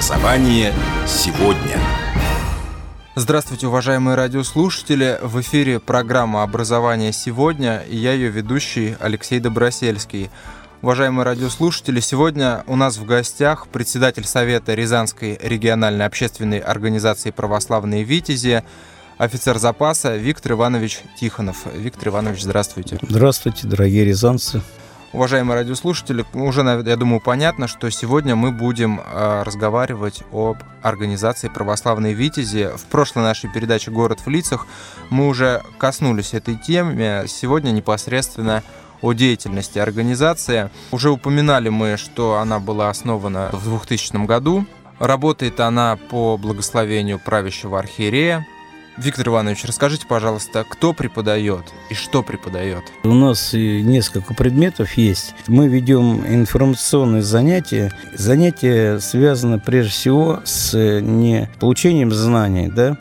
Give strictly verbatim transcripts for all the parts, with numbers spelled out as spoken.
Образование сегодня. Здравствуйте, уважаемые радиослушатели! В эфире программа «Образование сегодня» и я ее ведущий Алексей Добросельский. Уважаемые радиослушатели, сегодня у нас в гостях председатель Совета Рязанской региональной общественной организации «Православные Витязи», офицер запаса Виктор Иванович Тихонов. Виктор Иванович, здравствуйте. Здравствуйте, дорогие рязанцы. Уважаемые радиослушатели, уже, я думаю, понятно, что сегодня мы будем э, разговаривать об организации «Православные Витязи». В прошлой нашей передаче «Город в лицах» мы уже коснулись этой темы. Сегодня непосредственно о деятельности организации. Уже упоминали мы, что она была основана в двухтысячном году. Работает она по благословению правящего архиерея. Виктор Иванович, расскажите, пожалуйста, кто преподает и что преподает? У нас несколько предметов есть. Мы ведем информационные занятия. Занятия связаны прежде всего с не получением знаний, да,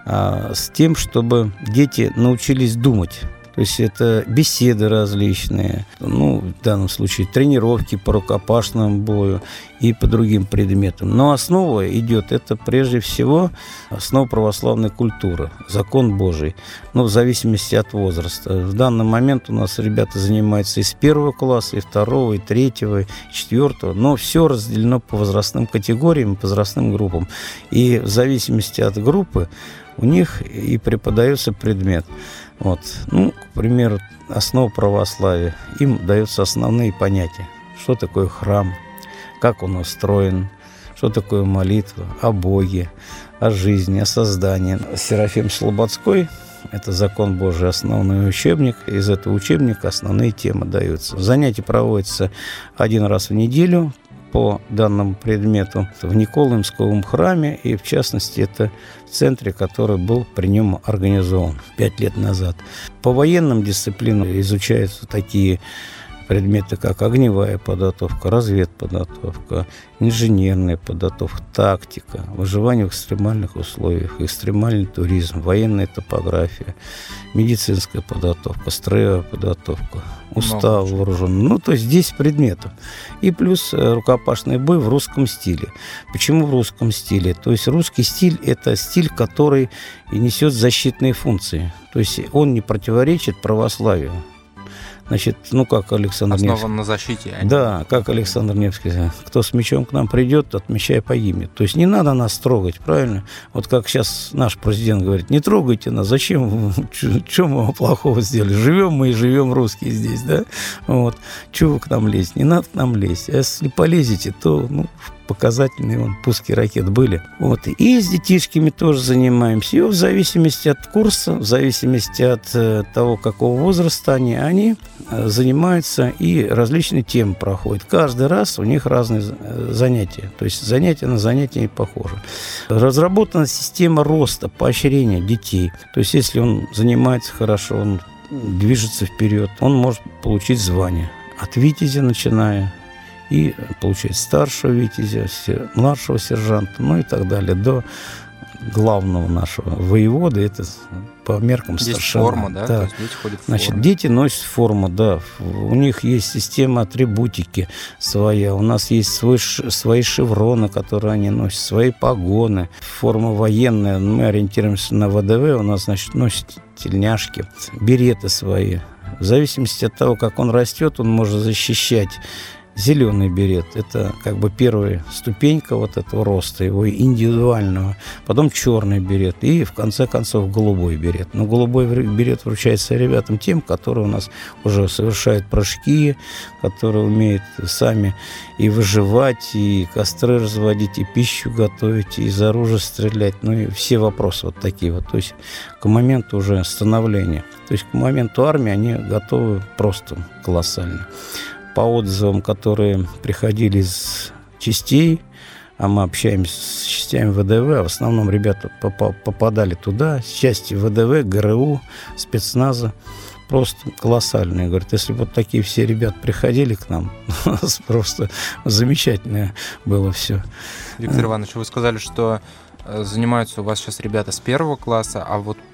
а с тем, чтобы дети научились думать. То есть это беседы различные, ну, в данном случае тренировки по рукопашному бою и по другим предметам. Но основа идет, это прежде всего основа православной культуры, закон Божий, ну, в зависимости от возраста. В данный момент у нас ребята занимаются и с первого класса, и второго, и третьего, и четвертого, но все разделено по возрастным категориям, по возрастным группам. И в зависимости от группы у них и преподается предмет. Вот. Ну, к примеру, основа православия. Им даются основные понятия. Что такое храм, как он устроен, что такое молитва, о Боге, о жизни, о создании. Серафим Слободской – это закон Божий, основной учебник. Из этого учебника основные темы даются. Занятия проводятся один раз в неделю по данному предмету в Николаемском храме, и в частности это в центре, который был при нем организован пять лет назад. По военным дисциплинам изучаются такие предметы, как огневая подготовка, разведподготовка, инженерная подготовка, тактика, выживание в экстремальных условиях, экстремальный туризм, военная топография, медицинская подготовка, строевая подготовка, устав вооруженный. Ну, то есть десять предметов. И плюс рукопашный бой в русском стиле. Почему в русском стиле? То есть русский стиль – это стиль, который несет защитные функции. То есть он не противоречит православию. Значит, ну, как Александр Невский. Основан на защите. А да, как Александр Невский. Кто с мечом к нам придет, тот меча и погибнет. То есть не надо нас трогать, правильно? Вот как сейчас наш президент говорит, не трогайте нас, зачем? Что мы вам плохого сделали? Живем мы и живем русские здесь, да? Вот. Чего вы к нам лезете? Не надо к нам лезть. А если полезете, то, ну, показательные вон, пуски ракет были. Вот. И с детишками тоже занимаемся. И в зависимости от курса, в зависимости от э, того, какого возраста они, они э, занимаются и различные темы проходят. Каждый раз у них разные э, занятия. То есть занятия на занятия не похожи. Разработана система роста, поощрения детей. То есть если он занимается хорошо, он движется вперед, он может получить звание. От витязя начиная, и получать старшего витязя, младшего сержанта, ну и так далее, до главного нашего воевода. Это по меркам здесь старшина. Форма, да? Да. То есть дети ходят в Значит, форме. дети носят форму, да. У них есть система атрибутики своя. У нас есть свой, свои шевроны, которые они носят, свои погоны. Форма военная. Мы ориентируемся на ВДВ. У нас, значит, носят тельняшки, береты свои. В зависимости от того, как он растет, он может защищать. Зеленый берет – это как бы первая ступенька вот этого роста, его индивидуального. Потом черный берет и, в конце концов, голубой берет. Но голубой берет вручается ребятам тем, которые у нас уже совершают прыжки, которые умеют сами и выживать, и костры разводить, и пищу готовить, и из оружия стрелять. Ну и все вопросы вот такие вот. То есть к моменту уже становления. То есть к моменту армии они готовы просто колоссально. По отзывам, которые приходили из частей, а мы общаемся с частями ВДВ, а в основном ребята попадали туда, с части ВДВ, ГРУ, спецназа, просто колоссальные. Говорят, если бы вот такие все ребята приходили к нам, у нас просто замечательное было все. Виктор Иванович, вы сказали, что занимаются у вас сейчас ребята с первого класса, а вот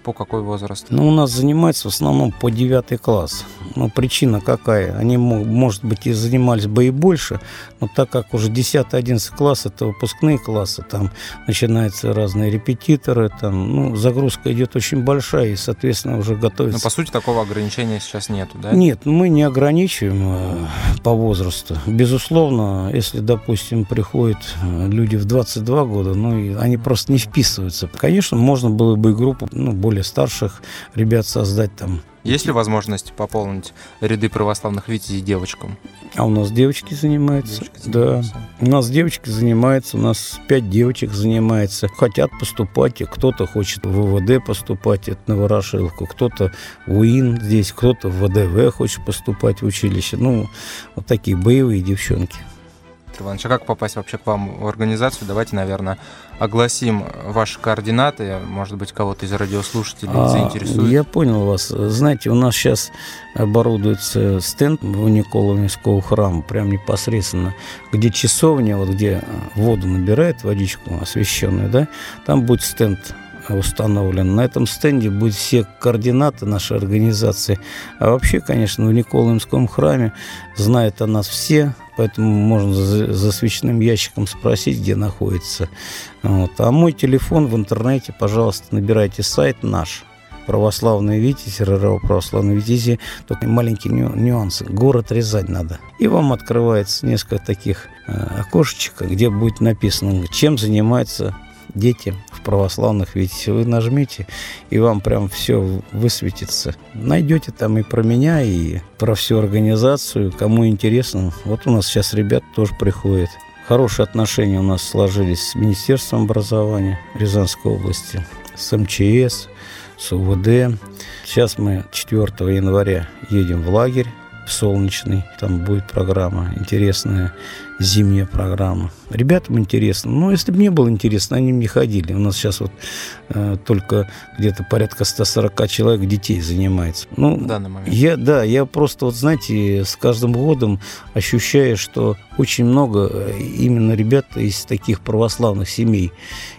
по какой возраст? Ну, у нас занимается в основном по девятый класс. Но причина какая? Они, может быть, и занимались бы и больше, но так как уже десятый-одиннадцатый класс – это выпускные классы, там начинаются разные репетиторы, там, ну, загрузка идет очень большая, и, соответственно, уже готовится. Но, по сути, такого ограничения сейчас нету, да? Нет, мы не ограничиваем э, по возрасту. Безусловно, если, допустим, приходят люди в двадцать два года, ну, и они просто не вписываются. Конечно, можно было бы и группу, ну, более старших ребят создать там. Есть ли возможность пополнить ряды православных витязей девочкам? А у нас девочки занимаются. Девочки занимаются. Да. У нас девочки занимаются, у нас пять девочек занимается. Хотят поступать, кто-то хочет в ВВД поступать, это на Ворошиловку, кто-то в УИН здесь, кто-то в ВДВ хочет поступать в училище. Ну, вот такие боевые девчонки. Виктор Иванович, а как попасть вообще к вам в организацию? Давайте, наверное, огласим ваши координаты. Может быть, кого-то из радиослушателей а, заинтересует. Я понял вас. Знаете, у нас сейчас оборудуется стенд в Николаевского храма, прям непосредственно, где часовня, вот где воду набирает, водичку освященную, да, там будет стенд установлен. На этом стенде будут все координаты нашей организации. А вообще, конечно, в Николаевском храме знают о нас все, поэтому можно за, за свечным ящиком спросить, где находится. Вот. А мой телефон в интернете, пожалуйста, набирайте сайт наш. Православные Витязи, РРО Православные Витязи, только маленькие нюансы. Город Рязань надо. И вам открывается несколько таких э, окошечек, где будет написано, чем занимается дети в православных Витязях. Вы нажмите, и вам прям все высветится. Найдете там и про меня, и про всю организацию. Кому интересно. Вот у нас сейчас ребята тоже приходят. Хорошие отношения у нас сложились с Министерством образования Рязанской области, с эм че эс, с у вэ дэ. Сейчас мы четвёртого января едем в лагерь в Солнечный. Там будет программа интересная, зимняя программа. Ребятам интересно. Но если бы не было интересно, они бы не ходили. У нас сейчас вот э, только где-то порядка сто сорок человек детей занимается. Ну, в данный момент. Я, да, я просто, вот знаете, с каждым годом ощущаю, что очень много именно ребят из таких православных семей.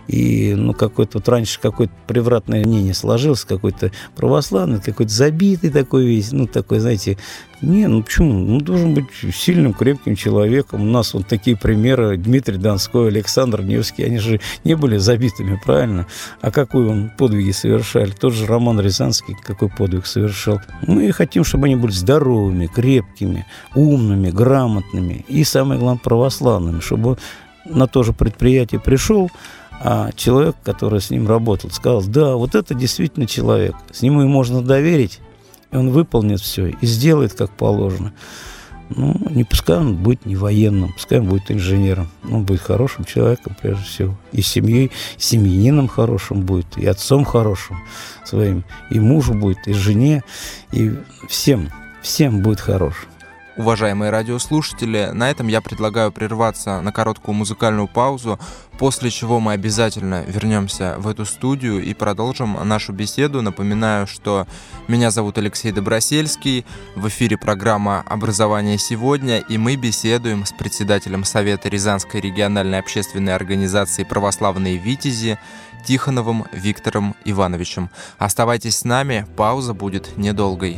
И, ну, какой-то вот раньше какое-то превратное мнение сложилось, какой-то православный, какой-то забитый такой весь, ну, такой, знаете, не, ну, почему? Ну, должен быть сильным, крепким человеком. У нас вот такие примеры: Дмитрий Донской, Александр Невский, они же не были забитыми, правильно? А какой он подвиги совершали? Тот же Роман Рязанский какой подвиг совершал. Мы хотим, чтобы они были здоровыми, крепкими, умными, грамотными и, самое главное, православными, чтобы на то же предприятие пришел, а человек, который с ним работал, сказал: да, вот это действительно человек, с нему и можно доверить, и он выполнит все и сделает как положено. Ну, не пускай он будет не военным, пускай он будет инженером. Он будет хорошим человеком, прежде всего. И семьей, и семьянином хорошим будет, и отцом хорошим своим, и мужу будет, и жене, и всем, всем будет хорошим. Уважаемые радиослушатели, на этом я предлагаю прерваться на короткую музыкальную паузу, после чего мы обязательно вернемся в эту студию и продолжим нашу беседу. Напоминаю, что меня зовут Алексей Добросельский, в эфире программа «Образование сегодня», и мы беседуем с председателем Совета Рязанской региональной общественной организации «Православные Витязи» Тихоновым Виктором Ивановичем. Оставайтесь с нами, пауза будет недолгой.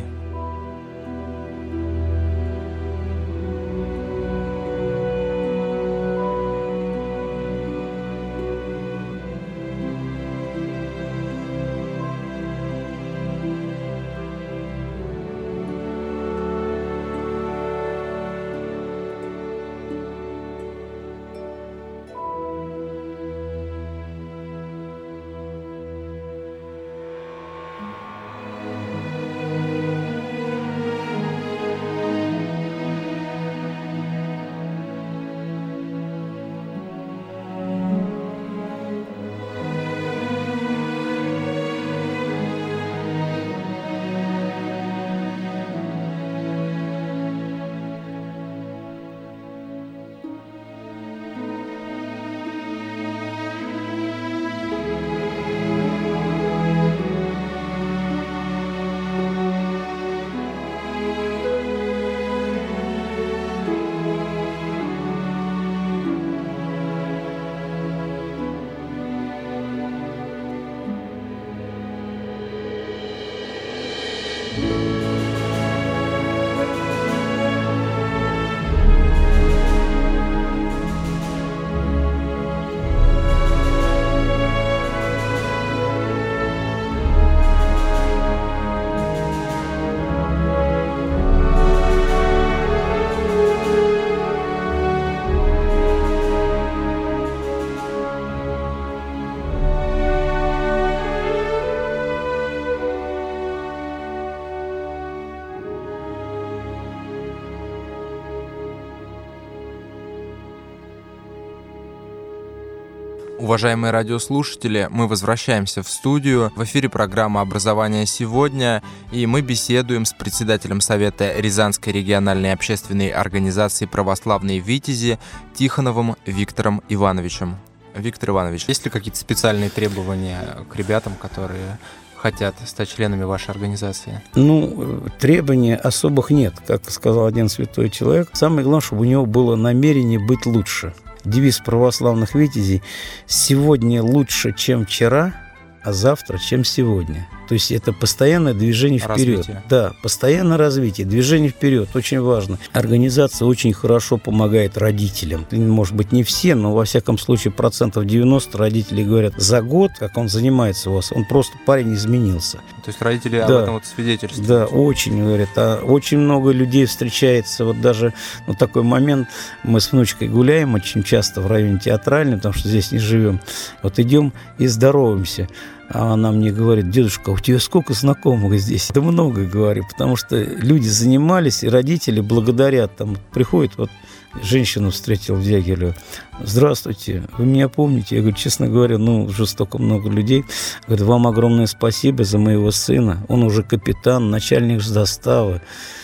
Уважаемые радиослушатели, мы возвращаемся в студию. В эфире программа «Образование сегодня», и мы беседуем с председателем Совета Рязанской региональной общественной организации «Православные Витязи» Тихоновым Виктором Ивановичем. Виктор Иванович, есть ли какие-то специальные требования к ребятам, которые хотят стать членами вашей организации? Ну, требований особых нет, как сказал один святой человек. Самое главное, чтобы у него было намерение быть лучше. Девиз православных витязей: «Сегодня лучше, чем вчера, а завтра, чем сегодня». То есть это постоянное движение вперед. Развитие. Да, постоянное развитие, движение вперед, очень важно. Организация очень хорошо помогает родителям. Может быть, не все, но во всяком случае процентов девяносто родителей говорят: за год, как он занимается у вас, он просто, парень, изменился. То есть родители да. об этом вот свидетельствуют. Да, очень, говорят. А очень много людей встречается. Вот даже ну, такой момент, мы с внучкой гуляем очень часто в районе Театральной, потому что здесь не живем. Вот идем и здороваемся. А она мне говорит: дедушка, у тебя сколько знакомых здесь? Да много, говорю, потому что люди занимались, и родители благодарят. Там приходит, вот женщину встретил в Дягилево: здравствуйте, вы меня помните? Я говорю: честно говоря, ну, уже столько много людей. Говорю: вам огромное спасибо за моего сына. Он уже капитан, начальник заставы,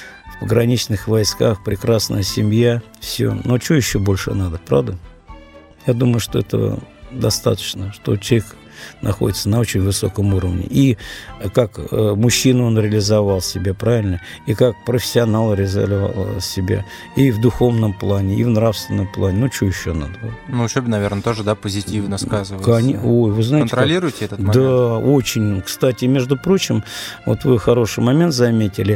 в пограничных войсках, прекрасная семья. Все. Но что еще больше надо, правда? Я думаю, что этого достаточно, что человек находится на очень высоком уровне. И как э, мужчина он реализовал себя, правильно? И как профессионал реализовал себя. И в духовном плане, и в нравственном плане. Ну, что еще надо? Ну, учебе, наверное, тоже, да, позитивно сказывается. Кон... Ой, вы знаете, контролируете как... этот момент? Да, очень. Кстати, между прочим, вот вы хороший момент заметили.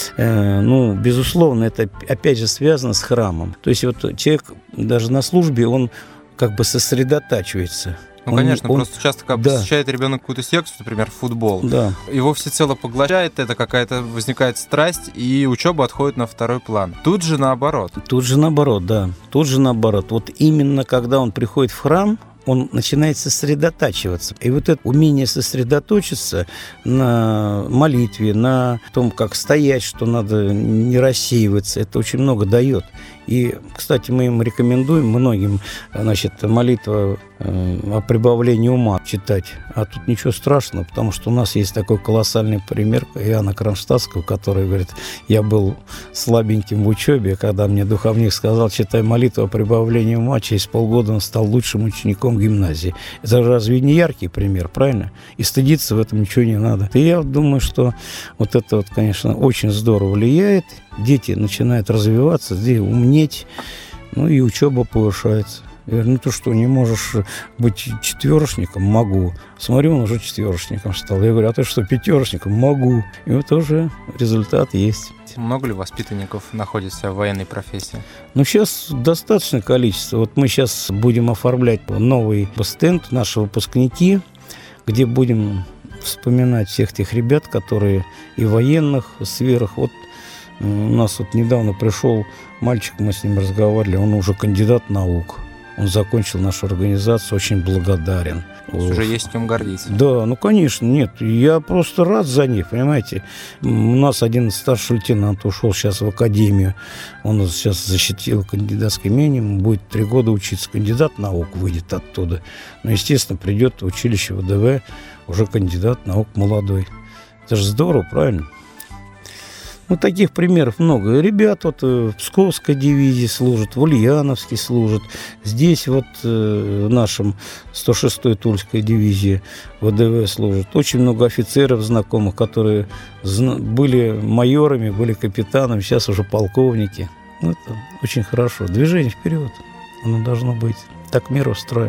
Э, ну, безусловно, это опять же связано с храмом. То есть вот человек даже на службе, он как бы сосредотачивается. Ну, он, конечно, он, просто часто, когда да. посещает ребенок какую-то секцию, например, футбол, да. его всецело поглощает, это какая-то возникает страсть, и учеба отходит на второй план. Тут же наоборот. Тут же наоборот, да. Тут же наоборот. Вот именно когда он приходит в храм, он начинает сосредотачиваться. И вот это умение сосредоточиться на молитве, на том, как стоять, что надо не рассеиваться, это очень много дает. И, кстати, мы им рекомендуем многим, значит, молитва э, о прибавлении ума читать. А тут ничего страшного, потому что у нас есть такой колоссальный пример Иоанна Кронштадтского, который говорит: я был слабеньким в учебе, когда мне духовник сказал: читай молитву о прибавлении ума, через полгода он стал лучшим учеником гимназии. Это разве не яркий пример, правильно? И стыдиться в этом ничего не надо. И я думаю, что вот это вот, конечно, очень здорово влияет. Дети начинают развиваться, здесь умнеть, ну и учеба повышается. Я говорю: ну ты что, не можешь быть четверошником? Могу. Смотрю, он уже четверошником стал. Я говорю: а ты что, пятерошником? Могу. И вот уже результат есть. Много ли воспитанников находится в военной профессии? Ну, сейчас достаточное количество. Вот мы сейчас будем оформлять новый стенд, наши выпускники, где будем вспоминать всех тех ребят, которые и в военных сферах. Вот у нас вот недавно пришел мальчик, мы с ним разговаривали, он уже кандидат наук. Он закончил нашу организацию, очень благодарен. Уже есть чем гордиться. Да, ну, конечно, нет. Я просто рад за них, понимаете. У нас один старший лейтенант ушел сейчас в академию. Он сейчас защитил кандидатское минимум, будет три года учиться. Кандидат наук выйдет оттуда. Но, естественно, придет в училище ВДВ уже кандидат наук молодой. Это же здорово, правильно? Ну, таких примеров много. Ребят вот в Псковской дивизии служат, в Ульяновске служат. Здесь вот в нашем сто шестой Тульской дивизии ВДВ служат. Очень много офицеров знакомых, которые были майорами, были капитанами, сейчас уже полковники. Ну, это очень хорошо. Движение вперед. Оно должно быть. Так мир устроен.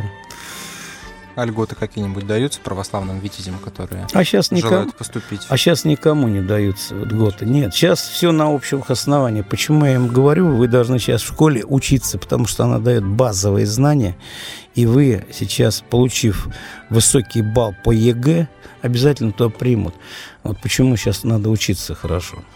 А льготы какие-нибудь даются православным витязям, которые а сейчас никому, желают поступить? А сейчас никому не даются льготы. Нет, сейчас все на общих основаниях. Почему я им говорю, вы должны сейчас в школе учиться, потому что она дает базовые знания, и вы сейчас, получив высокий балл по ЕГЭ, обязательно туда примут. Вот почему сейчас надо учиться хорошо.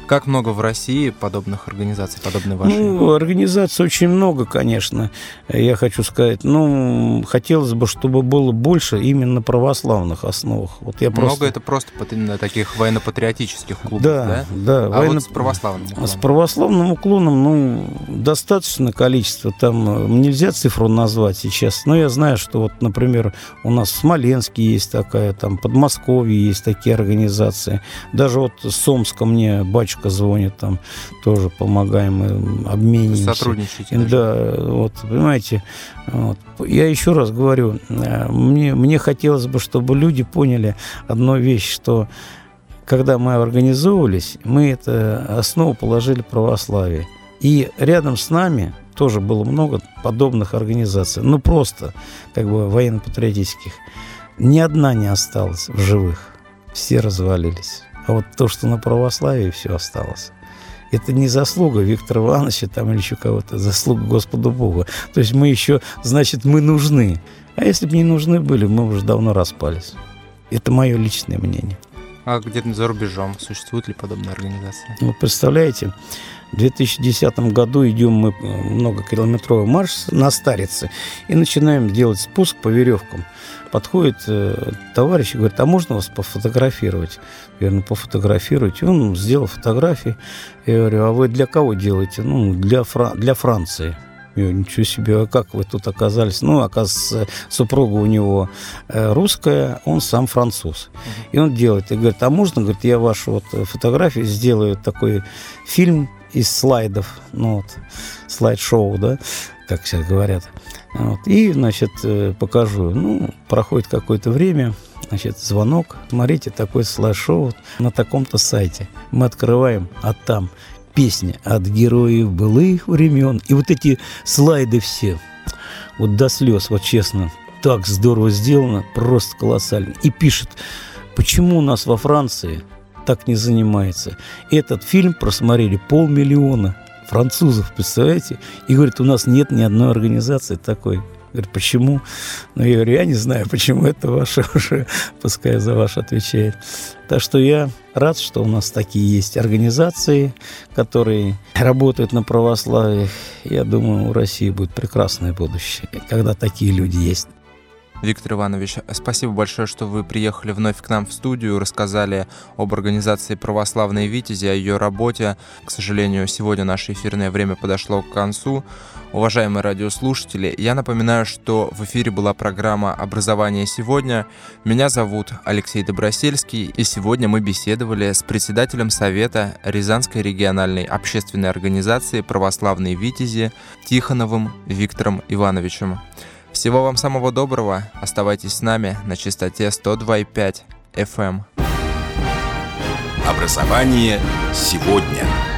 Как много в России подобных организаций, подобной вашей? Ну, организаций очень много, конечно, я хочу сказать. Ну, хотелось бы, чтобы было больше именно на православных основах. Вот я много просто... это просто на таких военно-патриотических клубах, да? Да, да. А военно... вот с православным уклоном? С православным уклоном, ну, достаточно количество. Там нельзя цифру назвать сейчас, но я знаю, что вот, например, у нас в Смоленске есть такая, там, в Подмосковье есть такие организации. Даже вот с Омска мне батюшка звонит, там тоже помогаем, мы обмениваемся. Сотрудничаете. Да, вот, понимаете. Вот. Я еще раз говорю, мне, мне хотелось бы, чтобы люди поняли одну вещь, что когда мы организовывались, мы это основу положили православие. И рядом с нами тоже было много подобных организаций, ну просто как бы военно-патриотических. Ни одна не осталась в живых, все развалились. А вот то, что на православии, все осталось. Это не заслуга Виктора Ивановича там, или еще кого-то, заслуга Господу Богу. То есть мы еще, значит, мы нужны. А если бы не нужны были, мы уже давно распались. Это мое личное мнение. А где-то за рубежом существуют ли подобные организации? Вы представляете, в две тысячи десятом году идем мы многокилометровый марш на Старице и начинаем делать спуск по веревкам. Подходит э, товарищ и говорит: а можно вас пофотографировать? Я говорю: ну, пофотографируйте. Он сделал фотографии. Я говорю: а вы для кого делаете? Ну, для, Фра- для Франции. Я говорю: ничего себе, а как вы тут оказались? Ну, оказывается, супруга у него э, русская, он сам француз. Uh-huh. И он делает. И говорит: а можно, говорит, я вашу вот фотографию сделаю, такой фильм из слайдов, ну вот, слайд-шоу, да, как сейчас говорят. Вот. И, значит, покажу. Ну, проходит какое-то время, значит, звонок. Смотрите, такое слайд-шоу на таком-то сайте. Мы открываем, а там песня от героев былых времен. И вот эти слайды все, вот до слез, вот честно, так здорово сделано, просто колоссально. И пишет: почему у нас во Франции так не занимается? Этот фильм просмотрели полмиллиона французов, представляете? И говорит: у нас нет ни одной организации такой. Говорит: почему? Ну, я говорю: я не знаю, почему, это ваше уже, пускай за ваш отвечает. Так что я рад, что у нас такие есть организации, которые работают на православии. Я думаю, у России будет прекрасное будущее, когда такие люди есть. Виктор Иванович, спасибо большое, что вы приехали вновь к нам в студию, рассказали об организации «Православные Витязи», о ее работе. К сожалению, сегодня наше эфирное время подошло к концу. Уважаемые радиослушатели, я напоминаю, что в эфире была программа «Образование сегодня». Меня зовут Алексей Добросельский, и сегодня мы беседовали с председателем Совета Рязанской региональной общественной организации «Православные Витязи» Тихоновым Виктором Ивановичем. Всего вам самого доброго. Оставайтесь с нами на частоте сто два и пять эф эм. Образование сегодня.